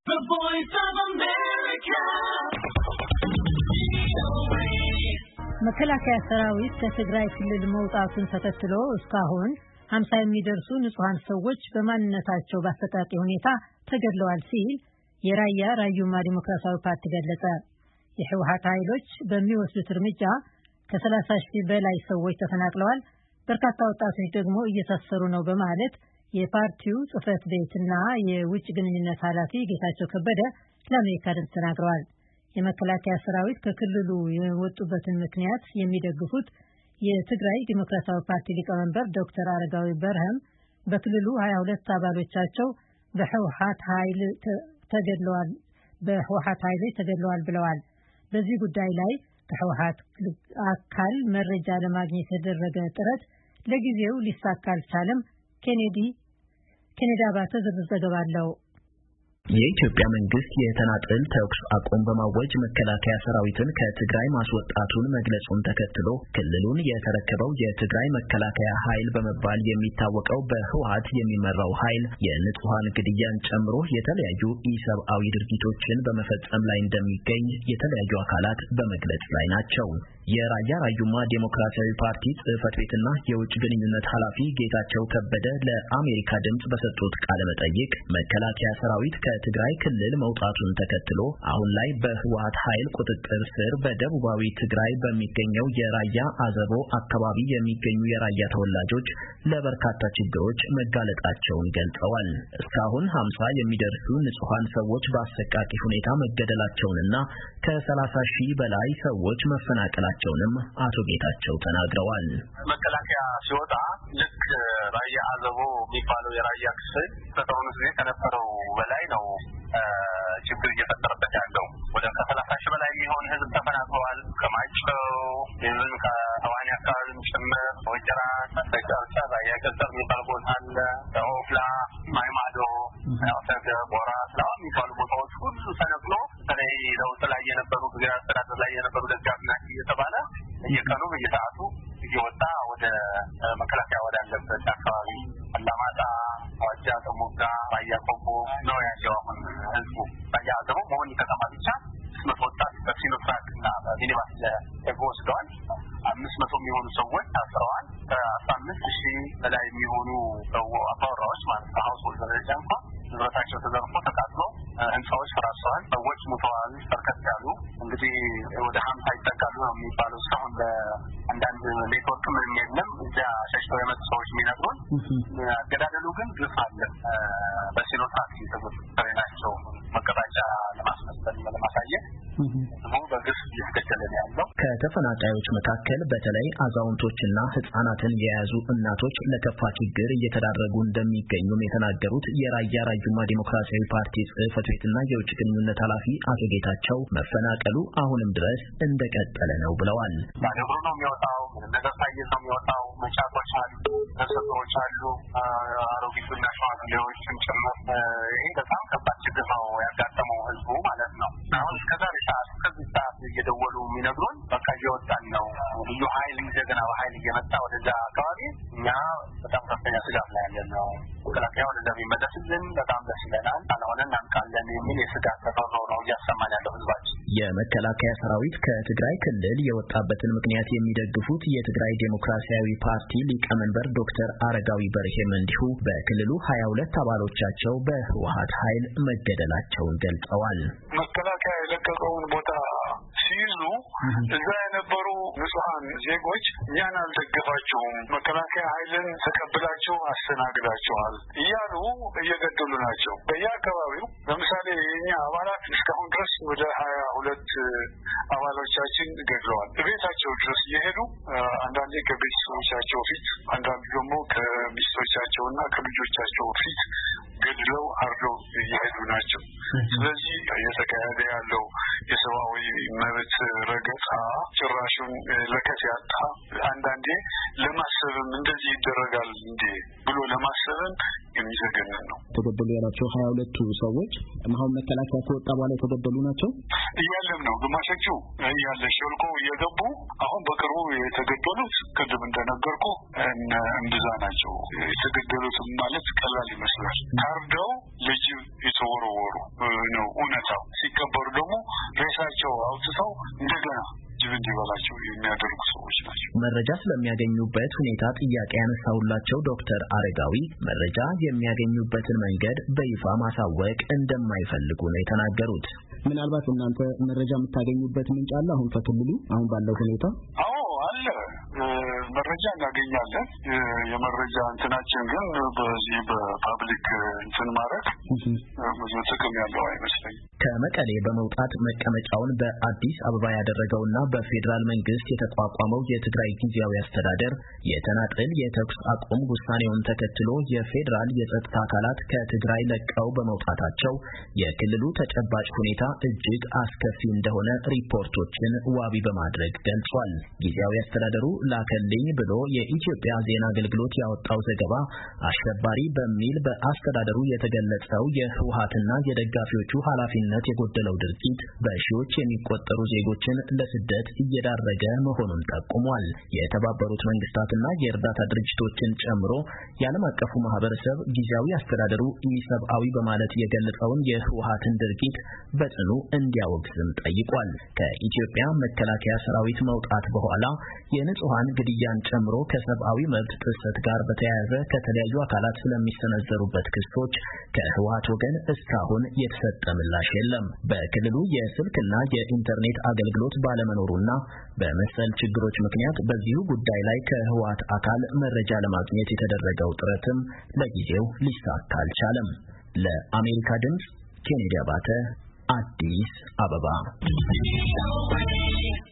The Voice of America. መከላከያ ሰራዊት ከትግራይ ክልል መውጣቱን ተከትሎ እስካሁን 50 የሚደርሱ ንጹሃን ሰዎች በማንነታቸው በአሰቃቂ ሁኔታ ተገድለዋል ሲል የራያ ራዩማ ዲሞክራሲያዊ ፓርቲ ገለጸ። የህወሓት ኃይሎች በሚወስዱት እርምጃ ከ30,000 በላይ ሰዎች ተፈናቅለዋል፣ በርካታ ወጣቶች ደግሞ እየታሰሩ ነው በማለት የፓርቲው ጽህፈት ቤትና የውጭ ግንኙነት ኃላፊ ጌታቸው ከበደ ለአሜሪካ ድምፅ ተናግረዋል። የመከላከያ ሰራዊት ከክልሉ የወጡበትን ምክንያት የሚደግፉት የትግራይ ዲሞክራሲያዊ ፓርቲ ሊቀመንበር ዶክተር አረጋዊ በርሀም በክልሉ 22 አባሎቻቸው በህወሓት ኃይሎች ተገድለዋል ብለዋል። በዚህ ጉዳይ ላይ ከህወሓት አካል መረጃ ለማግኘት የተደረገ ጥረት ለጊዜው ሊሳካ አልቻለም። ኬኔዲ አባተ ዝርዝር ዘገባ አለው። የኢትዮጵያ መንግስት የተናጠል ተኩስ አቁም በማወጅ መከላከያ ሰራዊትን ከትግራይ ማስወጣቱን መግለጹን ተከትሎ ክልሉን የተረከበው የትግራይ መከላከያ ኃይል በመባል የሚታወቀው በህወሓት የሚመራው ኃይል የንጹሃን ግድያን ጨምሮ የተለያዩ ኢሰብአዊ ድርጊቶችን በመፈጸም ላይ እንደሚገኝ የተለያዩ አካላት በመግለጽ ላይ ናቸው። የራያ ራዩማ ዲሞክራሲያዊ ፓርቲ ጽህፈት ቤትና የውጭ ግንኙነት ኃላፊ ጌታቸው ከበደ ለአሜሪካ ድምጽ በሰጡት ቃለ መጠይቅ መከላከያ ሰራዊት ከትግራይ ክልል መውጣቱን ተከትሎ አሁን ላይ በህወሓት ኃይል ቁጥጥር ስር በደቡባዊ ትግራይ በሚገኘው የራያ አዘቦ አካባቢ የሚገኙ የራያ ተወላጆች ለበርካታ ችግሮች መጋለጣቸውን ገልጸዋል። እስካሁን 50 የሚደርሱ ንጹሃን ሰዎች በአሰቃቂ ሁኔታ መገደላቸውንና ከ30,000 በላይ ሰዎች መፈናቀላቸውንም አቶ ጌታቸው ተናግረዋል። መከላከያ ሲወጣ ልክ ራያ አዘቦ የሚባለው የራያ ክፍል ከጦርነቱ ከነበረው በላይ ነው ችግር እየፈጠረበት ያለው። ወደ 30,000 በላይ የሚሆን ህዝብ ተፈናቅሏል። ከማይጨው ይህን ከአዋኒ አካባቢ ጭምር ወጀራ ተጨርሳ ራያ ገጠር የሚባል ቦታ አለ። ኦፍላ ማይማዶ ያውተገ ቦራ ስላም የሚባሉ ቦታዎች ሁሉ ተነቅሎ በተለይ ለውጥ ላይ የነበሩ ግራ አስተዳደር ላይ የነበሩ ደጋፊ ናቸው እየተባለ እየቀኑ በየሰዓቱ እየወጣ ወደ መከላከያ ወዳለበት አካባቢ አላማጣ ዋጃ ተሞጋ ራያ ቆቦ ነው ያለው። አሁን ህዝቡ ራያ ደግሞ መሆን ከተማ ብቻ 600 ወጣት በሲኖትራክና በሚኒባስ ተወስደዋል። 500 የሚሆኑ ሰዎች ታስረዋል። ከ15,000 በላይ የሚሆኑ አባወራዎች ማለት ነው ሀውስሆልድ ደረጃ እንኳን ንብረታቸው ተዘርፎ ተቃጥሎ ህንፃዎች ፈራርሰዋል። ሰዎች ሞተዋል። በርከት ያሉ እንግዲህ ወደ 50 ይጠጋሉ ነው የሚባለው። እስካሁን በአንዳንድ ኔትወርክ ምንም የለም። እዚያ ሸሽተው የመጡ ሰዎች የሚነግሩን አገዳደሉ ግን ግፍ አለ። በሲኖትራክ የተጎተረ ናቸው መቀጣጫ ለማስመሰል ለማሳየት ነው በግፍ እየተገደለ ያለው። ከተፈናቃዮች መካከል በተለይ አዛውንቶችና ህጻናትን የያዙ እናቶች ለከፋ ችግር እየተዳረጉ እንደሚገኙም የተናገሩት የራያ ራዩማ ዲሞክራሲያዊ ፓርቲ ጽህፈት ቤትና የውጭ ግንኙነት ኃላፊ አቶ ጌታቸው መፈናቀሉ አሁንም ድረስ እንደቀጠለ ነው ብለዋል። ባደብሩ ነው የሚወጣው፣ ነገር ታየት ነው የሚወጣው፣ መቻቶች አሉ፣ ተሰጥቶች አሉ፣ አሮጊቱና ሽማግሌዎችም ጭምር። ይሄ በጣም ከባድ ችግር ነው ያጋጠመው ህዝቡ ማለት ነው። አሁን እስከዛሬ ሰዓት ከዚህ ሰዓት እየደወሉ የሚነግሩን በቃ እየወጣን ነው፣ ልዩ ኃይል እንደገና በኃይል እየመጣ ወደዛ አካባቢ እኛ በጣም ከፍተኛ ስጋት ላይ ያለን ነው። መከላከያ ወደዛ ቢመለስልን በጣም ደስ ይለናል፣ ካልሆነ እናንቃለን የሚል የስጋት ተፈጥሮ ነው እያሰማን ያለው ህዝባችን። የመከላከያ ሰራዊት ከትግራይ ክልል የወጣበትን ምክንያት የሚደግፉት የትግራይ ዴሞክራሲያዊ ፓርቲ ሊቀመንበር ዶክተር አረጋዊ በርሄም እንዲሁ በክልሉ 22 አባሎቻቸው በህወሓት ኃይል መገደላቸውን ገልጸዋል። መከላከያ የለቀቀውን ቦታ ሲይዙ እዛ የነበሩ ንጹሃን ዜጎች እኛን አልደገፋቸውም፣ መከላከያ ኃይልን ተቀብላችሁ አስተናግዳቸዋል እያሉ እየገደሉ ናቸው በየአካባቢው። ለምሳሌ የኛ አባላት እስካሁን ድረስ ወደ 22 አባሎቻችን ገድለዋል። ቤታቸው ድረስ እየሄዱ አንዳንዴ ከቤተሰቦቻቸው ፊት፣ አንዳንዱ ደግሞ ከሚስቶቻቸውና ከልጆቻቸው ፊት ገድለው አርደው እየሄዱ ናቸው። ስለዚህ እየተካሄደ ያለው የሰብአዊ መብት ረገጣ ጭራሹን ለከት ያጣ፣ አንዳንዴ ለማሰብም እንደዚህ ይደረጋል እንዴ ብሎ ለማሰብም የሚዘገንን ነው። ተገደሉ ያላቸው 22ቱ ሰዎች አሁን መከላከያ ከወጣ በኋላ የተገደሉ ናቸው እያለም ነው። ግማሾቹ ያለ ሾልኮ እየገቡ አሁን በቅርቡ የተገደሉት ቅድም እንደነገርኩ እንደዛ ናቸው። የተገደሉት ማለት ቀላል ይመስላል። ታርደው ለጅብ የተወረወሩ ነው መረጃ ስለሚያገኙበት ሁኔታ ጥያቄ ያነሳውላቸው ዶክተር አረጋዊ መረጃ የሚያገኙበትን መንገድ በይፋ ማሳወቅ እንደማይፈልጉ ነው የተናገሩት። ምናልባት እናንተ መረጃ የምታገኙበት ምንጭ አለ አሁን ከክልሉ አሁን ባለው ሁኔታ? አዎ አለ፣ መረጃ እናገኛለን። የመረጃ እንትናችን ግን በዚህ በፓብሊክ እንትን ማድረግ ብዙ ጥቅም ያለው አይመስለኝም። ከመቀሌ በመውጣት መቀመጫውን በአዲስ አበባ ያደረገውና በፌዴራል መንግስት የተቋቋመው የትግራይ ጊዜያዊ አስተዳደር የተናጠል የተኩስ አቁም ውሳኔውን ተከትሎ የፌዴራል የጸጥታ አካላት ከትግራይ ለቀው በመውጣታቸው የክልሉ ተጨባጭ ሁኔታ እጅግ አስከፊ እንደሆነ ሪፖርቶችን ዋቢ በማድረግ ገልጿል። ጊዜያዊ አስተዳደሩ ላከልኝ ብሎ የኢትዮጵያ ዜና አገልግሎት ያወጣው ዘገባ አሸባሪ በሚል በአስተዳደሩ የተገለጸው የህወሓትና የደጋፊዎቹ ኃላፊነት የጎደለው ድርጊት በሺዎች የሚቆጠሩ ዜጎችን ለስደት እየዳረገ መሆኑን ጠቁሟል። የተባበሩት መንግስታትና የእርዳታ ድርጅቶችን ጨምሮ የዓለም አቀፉ ማህበረሰብ ጊዜያዊ አስተዳደሩ ኢሰብአዊ በማለት የገለጸውን የህወሓትን ድርጊት በጽኑ እንዲያወግዝም ጠይቋል። ከኢትዮጵያ መከላከያ ሰራዊት መውጣት በኋላ የንጹሃን ግድያን ጨምሮ ከሰብአዊ መብት ጥሰት ጋር በተያያዘ ከተለያዩ አካላት ስለሚሰነዘሩበት ክሶች ከህወሓት ወገን እስካሁን የተሰጠ ምላሽ የለም። በክልሉ የስልክና የኢንተርኔት አገልግሎት ባለመኖሩና በመሰል ችግሮች ምክንያት በዚሁ ጉዳይ ላይ ከህወሓት አካል መረጃ ለማግኘት የተደረገው ጥረትም ለጊዜው ሊሳካ አልቻለም። ለአሜሪካ ድምጽ ኬኔዲ አባተ አዲስ አበባ